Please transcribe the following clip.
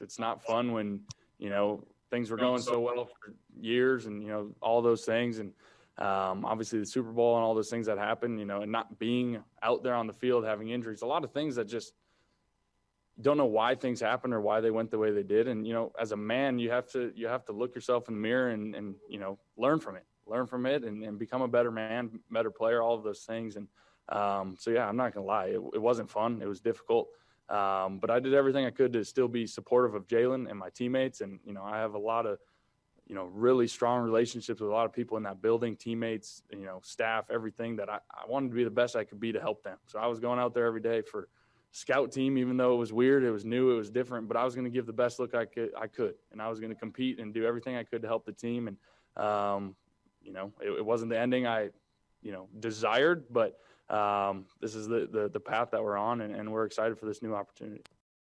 It's not fun when, things were going so well for years and, all those things. And obviously the Super Bowl and all those things that happened, and not being out there on the field, having injuries, a lot of things that just don't know why things happened or why they went the way they did. And, as a man, you have to look yourself in the mirror and learn from it and become a better man, better player, all of those things. And so, yeah, I'm not going to lie. It wasn't fun. It was difficult. But I did everything I could to still be supportive of Jalen and my teammates. And, I have a lot of, really strong relationships with a lot of people in that building, teammates, staff, everything that I wanted to be the best I could be to help them. So I was going out there every day for scout team, even though it was weird, it was new, it was different, but I was going to give the best look I could, and I was going to compete and do everything I could to help the team. And, it wasn't the ending I, desired, but this is the path that we're on, and we're excited for this new opportunity.